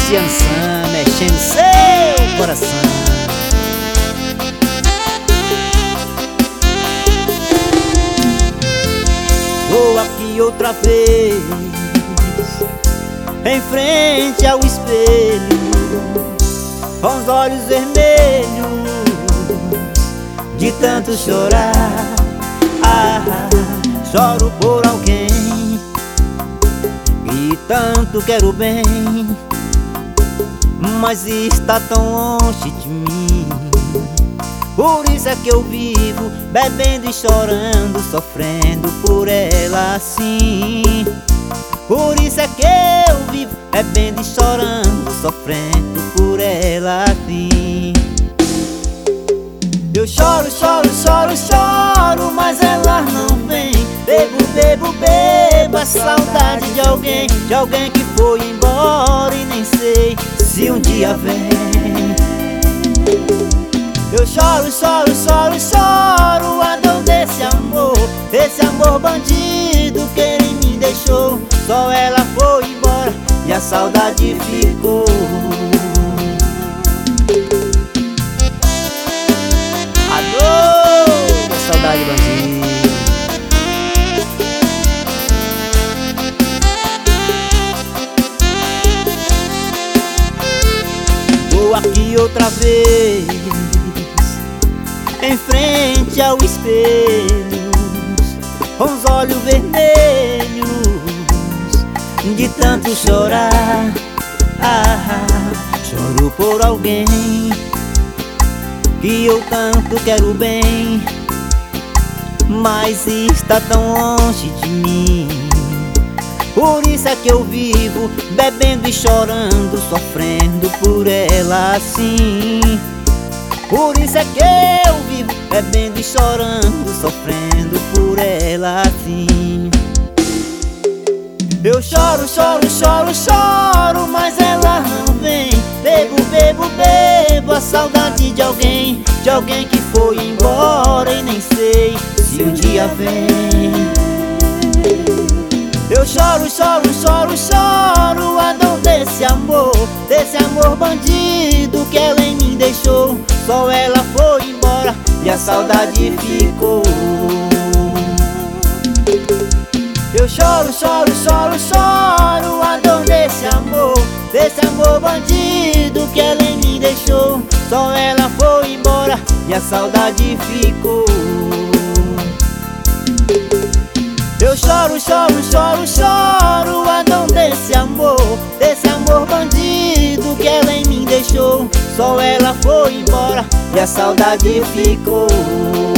MC Ansan, mexendo seu coração. Vou aqui outra vez, em frente ao espelho, com os olhos vermelhos de tanto chorar. Choro por alguém que tanto quero bem, mas está tão longe de mim. Por isso é que eu vivo bebendo e chorando, sofrendo por ela assim. Por isso é que eu vivo bebendo e chorando, sofrendo por ela assim. Eu choro, choro, choro, choro, mas ela não vem. Bebo, bebo, bebo a saudade de alguém que foi embora e nem sei se um dia vem. Eu choro, choro, choro, choro a dor desse amor bandido que ele me deixou. Só ela foi embora e a saudade ficou. A dor da saudade bandido. Vou aqui outra vez, em frente ao espelho, com os olhos vermelhos de tanto chorar. Choro por alguém que eu tanto quero bem, mas está tão longe de mim. Por isso é que eu vivo bebendo e chorando, sofrendo por ela assim. Por isso é que eu vivo bebendo e chorando, sofrendo por ela assim. Eu choro, choro, choro, choro, mas ela não vem. Bebo, bebo, bebo a saudade de alguém que foi embora e nem sei se um dia vem. Eu choro, choro, choro, choro a dor desse amor bandido que ela em mim deixou. Só ela foi embora e a saudade ficou. Eu choro, choro, choro, choro a dor desse amor bandido que ela em mim deixou. Só ela foi embora e a saudade ficou. Eu choro, choro, choro, choro a dor desse amor bandido que ela em mim deixou. Só ela foi embora e a saudade ficou.